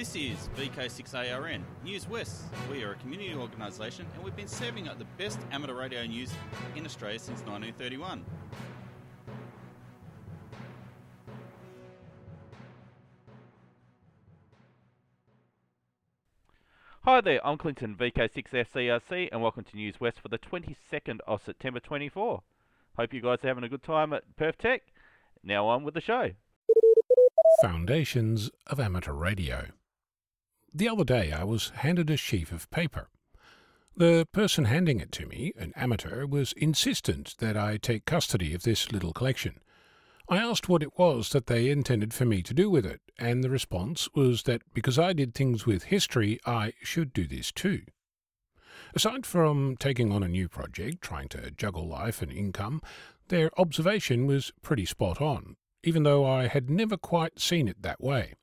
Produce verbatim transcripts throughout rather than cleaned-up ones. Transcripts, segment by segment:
This is V K six A R N, News West. We are a community organisation and we've been serving up the best amateur radio news in Australia since nineteen thirty-one. Hi there, I'm Clinton, V K six F C R C, and welcome to News West for the twenty-second of September twenty-four. Hope you guys are having a good time at Perth Tech. Now on with the show. Foundations of Amateur Radio. The other day I was handed a sheaf of paper. The person handing it to me, an amateur, was insistent that I take custody of this little collection. I asked what it was that they intended for me to do with it, and the response was that because I did things with history, I should do this too. Aside from taking on a new project, trying to juggle life and income, their observation was pretty spot on, even though I had never quite seen it that way.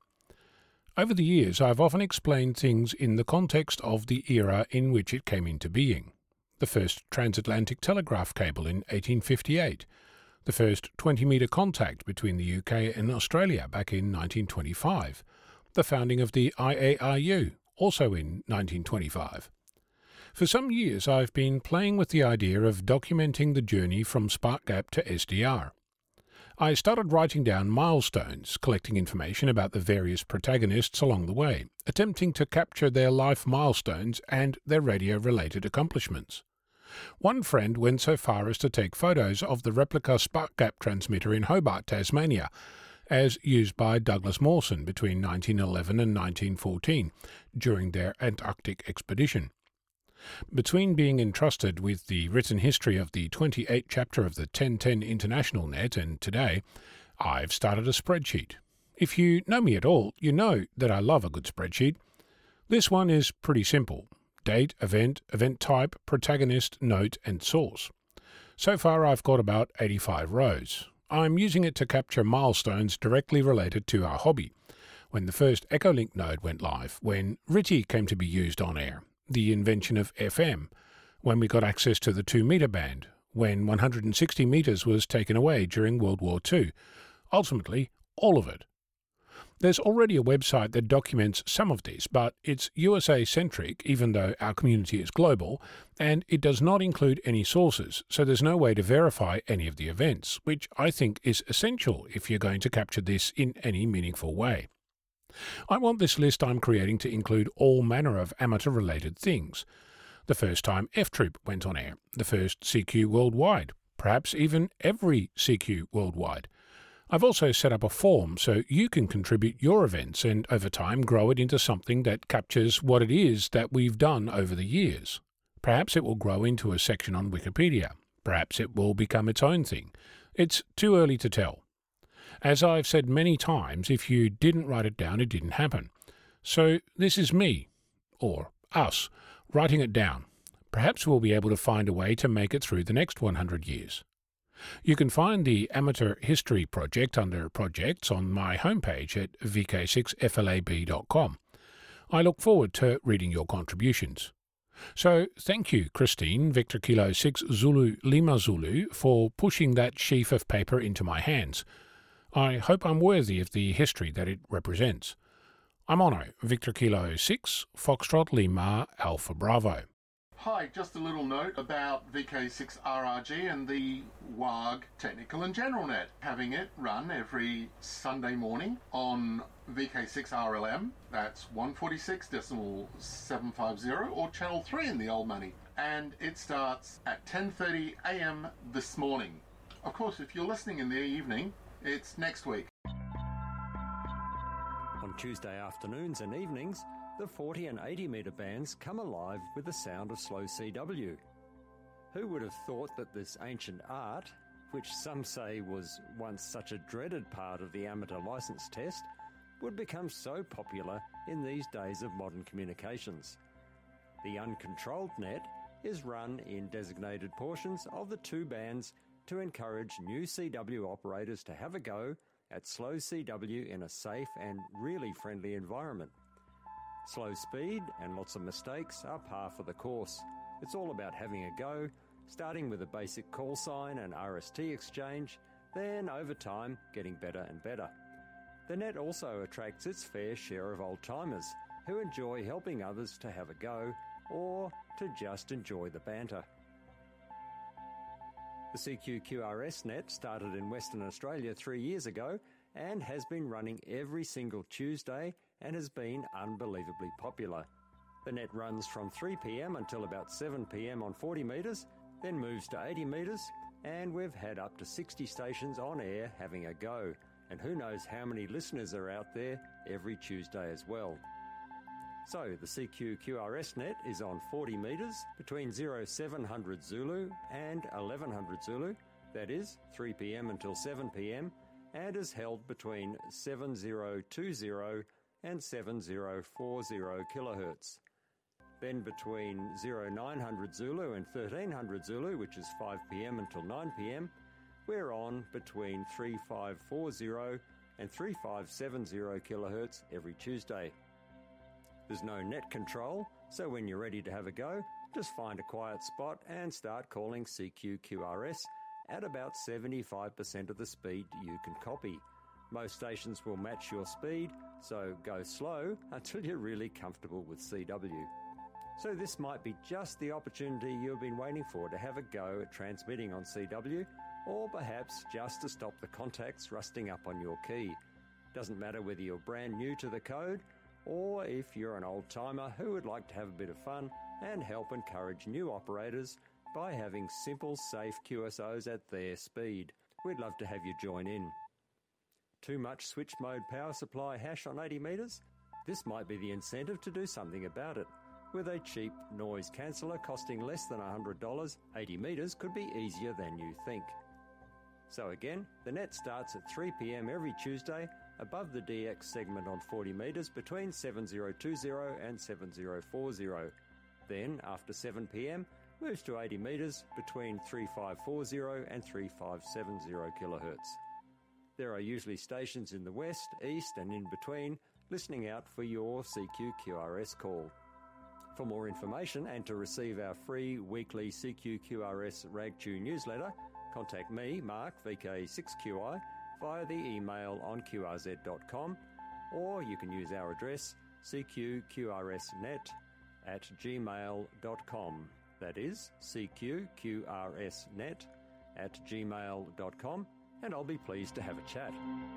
Over the years, I've often explained things in the context of the era in which it came into being. The first transatlantic telegraph cable in eighteen fifty-eight, the first twenty-metre contact between the U K and Australia back in nineteen twenty-five, the founding of the I A R U, also in nineteen twenty-five. For some years I've been playing with the idea of documenting the journey from Spark Gap to S D R. I started writing down milestones, collecting information about the various protagonists along the way, attempting to capture their life milestones and their radio-related accomplishments. One friend went so far as to take photos of the replica Spark Gap transmitter in Hobart, Tasmania, as used by Douglas Mawson between nineteen eleven and nineteen fourteen during their Antarctic expedition. Between being entrusted with the written history of the twenty-eighth chapter of the ten ten International Net and today, I've started a spreadsheet. If you know me at all, you know that I love a good spreadsheet. This one is pretty simple. Date, event, event type, protagonist, note and source. So far I've got about eighty-five rows. I'm using it to capture milestones directly related to our hobby. When the first Echolink node went live, when R T T Y came to be used on air, the invention of F M, when we got access to the two metre band, when one hundred sixty metres was taken away during World War Two. Ultimately, all of it. There's already a website that documents some of this, but it's U S A-centric, even though our community is global, and it does not include any sources, so there's no way to verify any of the events, which I think is essential if you're going to capture this in any meaningful way. I want this list I'm creating to include all manner of amateur-related things. The first time F-Troop went on air, the first C Q worldwide, perhaps even every C Q worldwide. I've also set up a form so you can contribute your events and over time grow it into something that captures what it is that we've done over the years. Perhaps it will grow into a section on Wikipedia. Perhaps it will become its own thing. It's too early to tell. As I've said many times, if you didn't write it down, it didn't happen. So this is me, or us, writing it down. Perhaps we'll be able to find a way to make it through the next one hundred years. You can find the Amateur History Project under Projects on my homepage at v k six f l a b dot com. I look forward to reading your contributions. So thank you, Christine, Victor Kilo six Zulu Lima Zulu, for pushing that sheaf of paper into my hands. I hope I'm worthy of the history that it represents. I'm Ono, Victor Kilo six, Foxtrot Lima Alpha Bravo. Hi, just a little note about V K six R R G and the W A G Technical and General Net. Having it run every Sunday morning on V K six R L M, that's one forty-six point seven five zero, or Channel three in the old money. And it starts at ten thirty a m this morning. Of course, if you're listening in the evening, it's next week. On Tuesday afternoons and evenings, the forty and eighty metre bands come alive with the sound of slow C W. Who would have thought that this ancient art, which some say was once such a dreaded part of the amateur licence test, would become so popular in these days of modern communications? The uncontrolled net is run in designated portions of the two bands to encourage new C W operators to have a go at slow C W in a safe and really friendly environment. Slow speed and lots of mistakes are par for the course. It's all about having a go, starting with a basic call sign and R S T exchange, then over time getting better and better. The net also attracts its fair share of old-timers who enjoy helping others to have a go or to just enjoy the banter. The C Q Q R S net started in Western Australia three years ago and has been running every single Tuesday and has been unbelievably popular. The net runs from three p m until about seven p m on forty metres, then moves to eighty metres, and we've had up to sixty stations on air having a go, and who knows how many listeners are out there every Tuesday as well. So the C Q Q R S net is on forty metres between zero seven hundred Zulu and eleven hundred Zulu, that is three p m until seven p m, and is held between seven thousand twenty and seven thousand forty kilohertz. Then between zero nine hundred Zulu and thirteen hundred Zulu, which is five p m until nine p m, we're on between three thousand five hundred forty and three thousand five hundred seventy kilohertz every Tuesday. There's no net control, so when you're ready to have a go, just find a quiet spot and start calling C Q Q R S at about seventy-five percent of the speed you can copy. Most stations will match your speed, so go slow until you're really comfortable with C W. So this might be just the opportunity you've been waiting for to have a go at transmitting on C W, or perhaps just to stop the contacts rusting up on your key. Doesn't matter whether you're brand new to the code, or if you're an old-timer who would like to have a bit of fun and help encourage new operators by having simple, safe Q S Os at their speed. We'd love to have you join in. Too much switch mode power supply hash on eighty metres? This might be the incentive to do something about it. With a cheap noise canceller costing less than one hundred dollars, eighty metres could be easier than you think. So again, the net starts at three p m every Tuesday above the D X segment on forty metres between seven thousand twenty and seven thousand forty. Then, after seven p m, moves to eighty metres between three thousand five hundred forty and three thousand five hundred seventy kilohertz. There are usually stations in the west, east and in between listening out for your C Q Q R S call. For more information and to receive our free weekly C Q Q R S RagTune newsletter, contact me, Mark, V K six Q I, via the email on q r z dot com, or you can use our address c q q r s net at gmail dot com. That is c q q r s net at gmail dot com, and I'll be pleased to have a chat.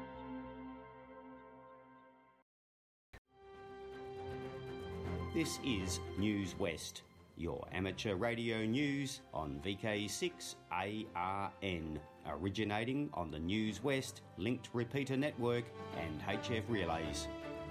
This is News West, your amateur radio news on V K six A R N, originating on the News West linked repeater network and H F relays.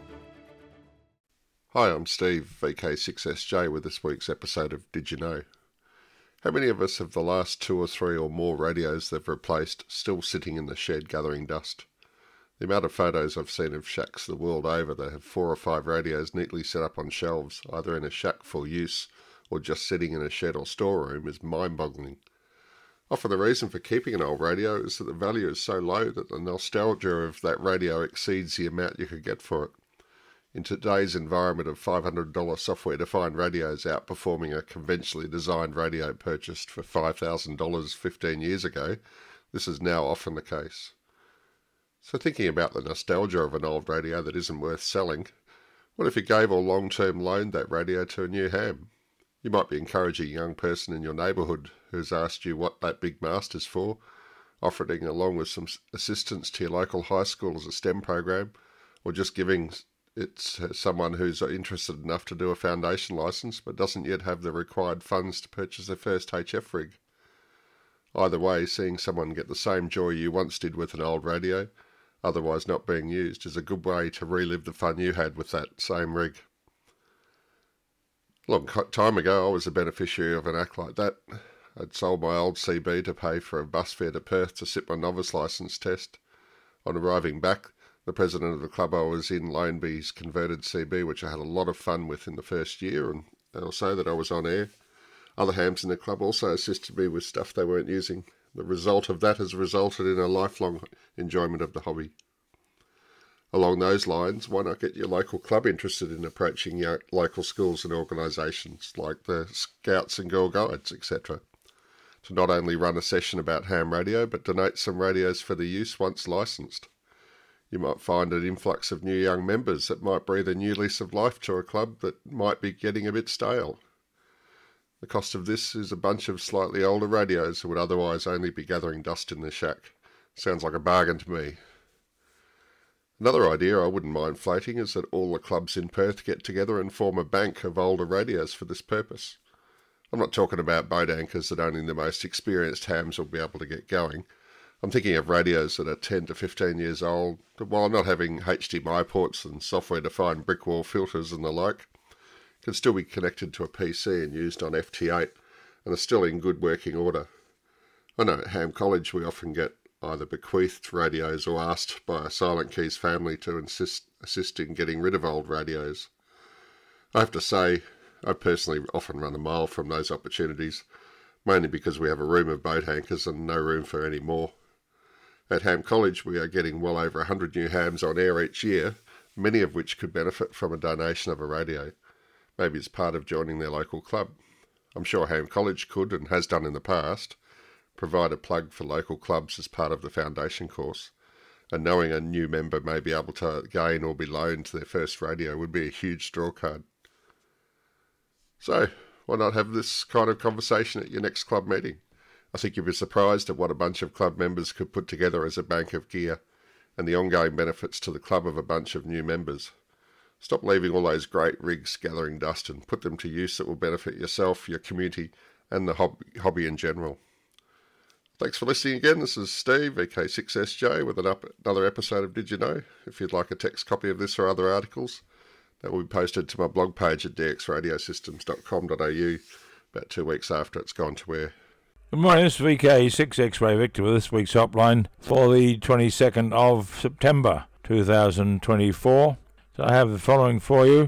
Hi, I'm Steve, V K six S J, with this week's episode of Did You Know? How many of us have the last two or three or more radios they've replaced still sitting in the shed gathering dust? The amount of photos I've seen of shacks the world over that have four or five radios neatly set up on shelves, either in a shack for use or just sitting in a shed or storeroom, is mind-boggling. Often the reason for keeping an old radio is that the value is so low that the nostalgia of that radio exceeds the amount you could get for it. In today's environment of five hundred dollars software-defined radios outperforming a conventionally designed radio purchased for five thousand dollars fifteen years ago, this is now often the case. So thinking about the nostalgia of an old radio that isn't worth selling, what if you gave or long-term loaned that radio to a new ham? You might be encouraging a young person in your neighbourhood who's asked you what that big mast is for, offering along with some assistance to your local high school as a STEM program, or just giving it to someone who's interested enough to do a foundation licence but doesn't yet have the required funds to purchase their first H F rig. Either way, seeing someone get the same joy you once did with an old radio, otherwise not being used, is a good way to relive the fun you had with that same rig. A long time ago, I was a beneficiary of an act like that. I'd sold my old C B to pay for a bus fare to Perth to sit my novice licence test. On arriving back, the president of the club I was in loaned me his converted C B, which I had a lot of fun with in the first year and also that I was on air. Other hams in the club also assisted me with stuff they weren't using. The result of that has resulted in a lifelong enjoyment of the hobby. Along those lines, why not get your local club interested in approaching your local schools and organisations like the Scouts and Girl Guides, et cetera, to not only run a session about ham radio, but donate some radios for the use once licensed. You might find an influx of new young members that might breathe a new lease of life to a club that might be getting a bit stale. The cost of this is a bunch of slightly older radios that would otherwise only be gathering dust in the shack. Sounds like a bargain to me. Another idea I wouldn't mind floating is that all the clubs in Perth get together and form a bank of older radios for this purpose. I'm not talking about boat anchors that only the most experienced hams will be able to get going. I'm thinking of radios that are ten to fifteen years old, that while not having H D M I ports and software-defined brick wall filters and the like, can still be connected to a P C and used on F T eight, and are still in good working order. I know at Ham College we often get either bequeathed radios or asked by a Silent Keys family to insist, assist in getting rid of old radios. I have to say, I personally often run a mile from those opportunities, mainly because we have a room of boat anchors and no room for any more. At Ham College we are getting well over one hundred new hams on air each year, many of which could benefit from a donation of a radio. Maybe it's part of joining their local club. I'm sure Ham College could, and has done in the past, provide a plug for local clubs as part of the foundation course, and knowing a new member may be able to gain or be loaned their first radio would be a huge draw card. So, why not have this kind of conversation at your next club meeting? I think you'd be surprised at what a bunch of club members could put together as a bank of gear, and the ongoing benefits to the club of a bunch of new members. Stop leaving all those great rigs gathering dust and put them to use that will benefit yourself, your community, and the hobby, hobby in general. Thanks for listening again. This is Steve, V K six S J, with an up, another episode of Did You Know? If you'd like a text copy of this or other articles, that will be posted to my blog page at d x radio systems dot com dot a u about two weeks after it's gone to air. Good morning, this is V K six X-Ray Victor with this week's hotline for the twenty-second of September two thousand twenty-four. So I have the following for you.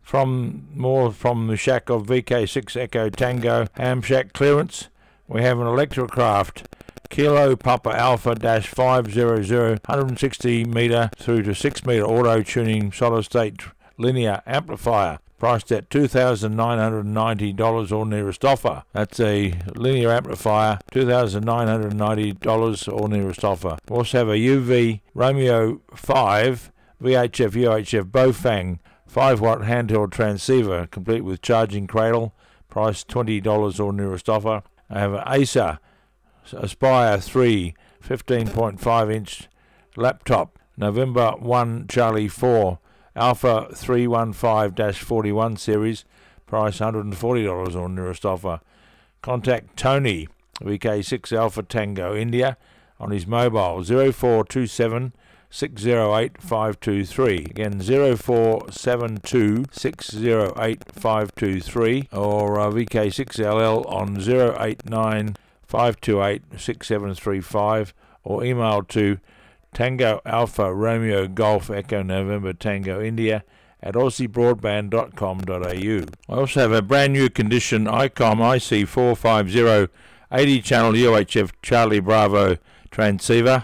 From more from the shack of V K six Echo Tango Ham Shack Clearance, we have an Electrocraft Kilo Papa Alpha dash five hundred, one hundred sixty metre through to six metre auto tuning solid state linear amplifier, priced at two thousand nine hundred ninety dollars or nearest offer. That's a linear amplifier, two thousand nine hundred ninety dollars or nearest offer. We also have a U V Romeo five V H F U H F Bofang five watt handheld transceiver, complete with charging cradle, price twenty dollars or nearest offer. I have an Acer Aspire three fifteen point five inch laptop, November one Charlie four, Alpha three one five dash forty-one series, price one hundred forty dollars or nearest offer. Contact Tony, V K six Alpha Tango India, on his mobile zero four two seven six zero eight five two three. Again, zero four seven two six zero eight five two three, or uh, V K six L L on zero eight nine five two eight six seven three five, or email to Tango Alpha Romeo Golf Echo November Tango India at aussie broadband dot com dot a u. I also have a brand new condition ICOM I C four fifty eighty channel U H F Charlie Bravo transceiver,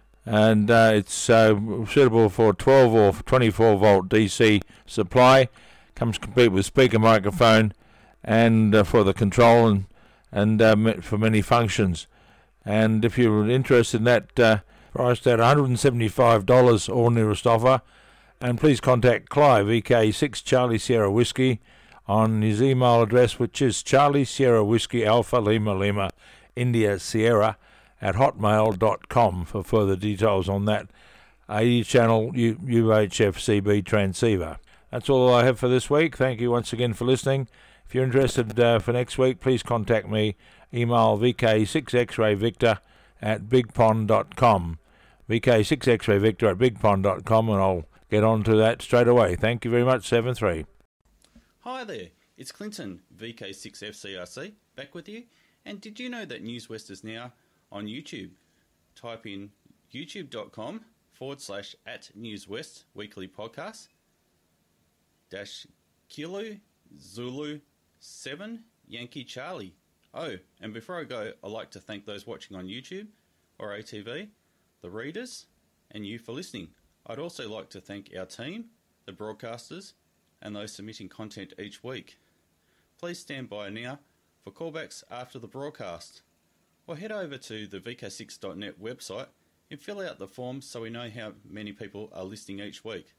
and uh, it's uh, suitable for twelve or twenty-four volt D C supply. Comes complete with speaker microphone and uh, for the control and, and uh, for many functions. And if you're interested in that, uh, priced at one hundred seventy-five dollars or nearest offer, and please contact Clive, V K six Charlie Sierra Whiskey, on his email address, which is Charlie Sierra Whiskey Alpha Lima Lima India Sierra at hotmail dot com for further details on that eighty channel U- UHF C B transceiver. That's all I have for this week. Thank you once again for listening. If you're interested uh, for next week, please contact me. Email V K six X Ray Victor at big pond dot com. V K six X Ray Victor at big pond dot com, and I'll get on to that straight away. Thank you very much, seven three. Hi there, it's Clinton, V K six F C R C, back with you. And did you know that News West is now on YouTube? Type in youtube.com forward slash at News West weekly podcast dash Kilo Zulu seven Yankee Charlie. Oh, and before I go, I'd like to thank those watching on YouTube or A T V, the readers, and you for listening. I'd also like to thank our team, the broadcasters, and those submitting content each week. Please stand by now for callbacks after the broadcast, or head over to the V K six dot net website and fill out the forms so we know how many people are listening each week.